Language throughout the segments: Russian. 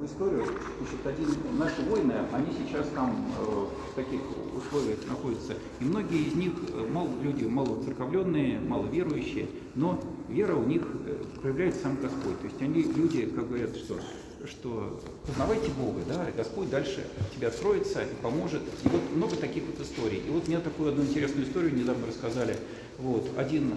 историю. Значит, наши воины, они сейчас там в таких условиях находятся. И многие из них люди малоцерковленные, маловерующие, но вера у них проявляет сам Господь. То есть они люди, как говорят, что познавайте Бога, да, и Господь дальше тебе откроется и поможет. И вот много таких вот историй. И вот мне такую одну интересную историю недавно рассказали. Вот, один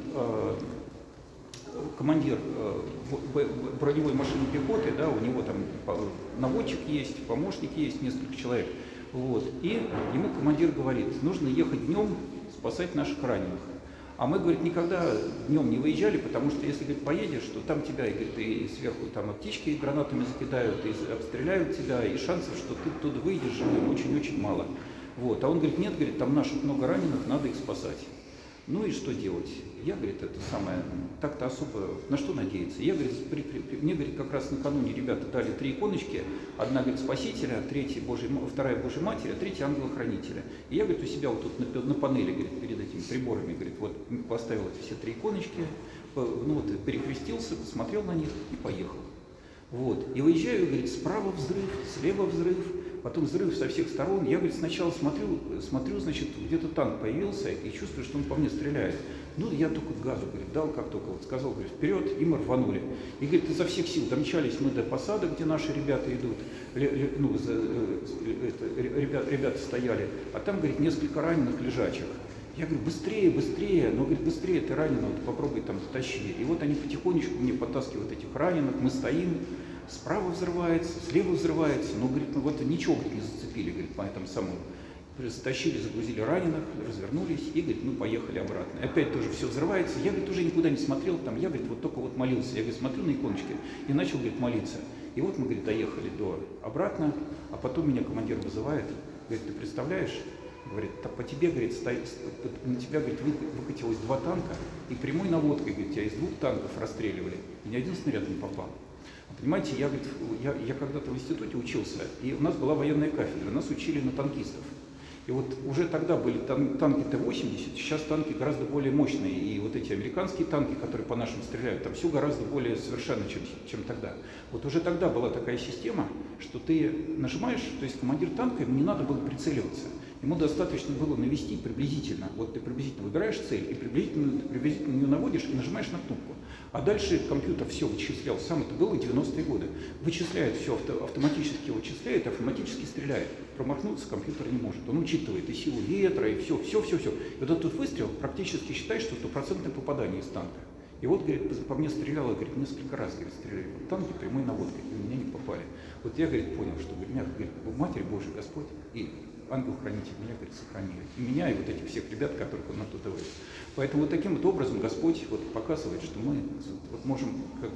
командир броневой машины пехоты, да, у него там наводчик есть, помощник есть, несколько человек. Вот, и ему командир говорит, нужно ехать днем спасать наших раненых. А мы, говорит, никогда днем не выезжали, потому что если, говорит, поедешь, то там тебя, и сверху там птички гранатами закидают, и обстреляют тебя, и шансов, что ты оттуда выйдешь живым, очень-очень мало. Вот. А он говорит, нет, говорит, там наших много раненых, надо их спасать. Ну и что делать? Я, говорит, это самое, так-то особо, на что надеяться? Я, говорит, мне, говорит, как раз накануне ребята дали 3 иконочки, одна, говорит, Спасителя, вторая Божьей Матери, а третья Ангела-Хранителя. И я, говорит, у себя вот тут на панели, говорит, перед этими приборами, говорит, вот поставил эти все 3 иконочки, ну вот, перекрестился, посмотрел на них и поехал. Вот. И выезжаю, говорит, справа взрыв, слева взрыв, потом взрыв со всех сторон. Я, говорит, сначала смотрю, значит, где-то танк появился и чувствую, что он по мне стреляет. Ну, я только газу, говорит, дал, как только вот сказал, говорит, вперед, и мы рванули. И, говорит, изо всех сил домчались мы до посадок, где наши ребята идут, ребята стояли, а там, говорит, несколько раненых лежачих. Я говорю, быстрее, быстрее, но, говорит, быстрее, ты раненого, ты попробуй там затащи. И вот они потихонечку мне подтаскивают этих раненых, мы стоим, справа взрывается, слева взрывается, но, говорит, ну вот ничего, говорит, не зацепили, говорит, по этому самому. Затащили, загрузили раненых, развернулись и, говорит, мы поехали обратно. И опять тоже все взрывается, я, говорит, уже никуда не смотрел, там, я, говорит, вот только вот молился, я, говорит, смотрю на иконочки и начал, говорит, молиться. И вот мы, говорит, доехали обратно, а потом меня командир вызывает, говорит, ты представляешь, говорит, по тебе, говорит, на тебя, говорит, выкатилось 2 танка, и прямой наводкой, говорит, тебя из 2 танков расстреливали, и ни один снаряд не попал. Понимаете, я, говорит, я когда-то в институте учился, и у нас была военная кафедра, нас учили на танкистов. И вот уже тогда были танки Т-80, сейчас танки гораздо более мощные. И вот эти американские танки, которые по нашим стреляют, там все гораздо более совершенно, чем тогда. Вот уже тогда была такая система, что ты нажимаешь, то есть командир танка, ему не надо было прицеливаться. Ему достаточно было навести приблизительно. Вот ты приблизительно выбираешь цель и приблизительно ее наводишь и нажимаешь на кнопку. А дальше компьютер все вычислял сам, это было 90-е годы. Вычисляет все, автоматически вычисляет, автоматически стреляет. Промахнуться компьютер не может. Он учитывает и силу ветра, и все. И вот этот выстрел практически считает, что 100% попадание из танка. И вот, говорит, по мне стреляло, говорит, несколько раз, говорит, стреляли танки прямой наводкой, и у меня не попали. Вот я, говорит, понял, что, говорит, Матерь Божия, Господь и ангел-хранитель меня, говорит, сохранили. И меня, и вот этих всех ребят, которых он оттуда вывез. Поэтому вот таким вот образом Господь вот показывает, что мы вот можем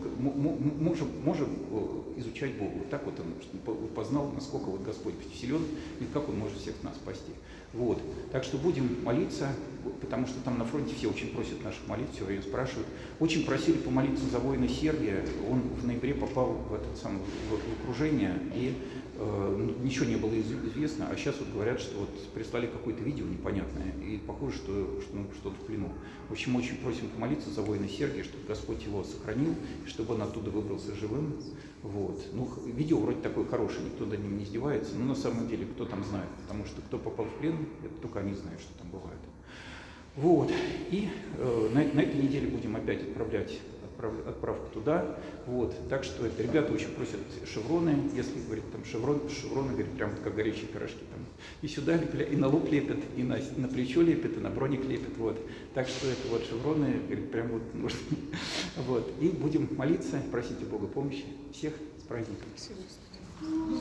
изучать Бога. Вот так вот он познал, насколько вот Господь силен и как он может всех нас спасти. Вот. Так что будем молиться, потому что там на фронте все очень просят наших молитв, все время спрашивают. Очень просили помолиться за воина Сергия. Он в ноябре попал в окружение, и ничего не было известно, а сейчас вот говорят, что вот прислали какое-то видео непонятное, и похоже, что он что-то в плену. В общем, очень просим помолиться за воина Сергия, чтобы Господь его сохранил, чтобы он оттуда выбрался живым. Вот. Ну, видео вроде такое хорошее, никто над ним не издевается, но на самом деле кто там знает, потому что кто попал в плен, это только они знают, что там бывает. Вот. И на этой неделе будем опять отправлять отправку туда. Вот. Так что это ребята очень просят шевроны, если, говорит, там шевроны, говорит, прям как горячие пирожки. Там. И сюда лепят, и на лук лепят, и на плечо лепят, и на броник лепят. Вот. Так что это вот шевроны, говорит, прям вот нужно. Вот. И будем молиться, просить у Бога помощи. Всех с праздником.